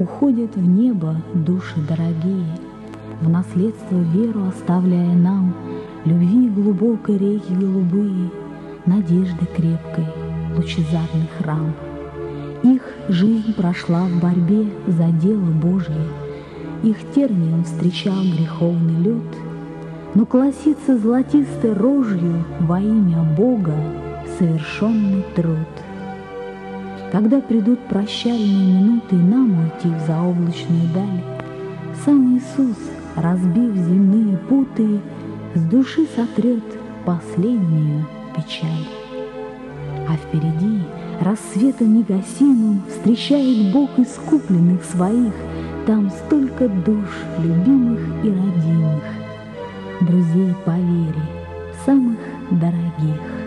Уходят в небо души дорогие, в наследство веру оставляя нам, любви глубокой реки голубые, надежды крепкой, лучезарный храм. Их жизнь прошла в борьбе за дело Божие, их тернием встречал греховный лед, но колосится золотистой рожью во имя Бога совершенный труд. Когда придут прощальные минуты, и нам уйти в заоблачную даль, сам Иисус, разбив земные путы, с души сотрет последнюю печаль. А впереди рассветом негасимым встречает Бог искупленных своих, там столько душ любимых и родимых, друзей по вере, самых дорогих.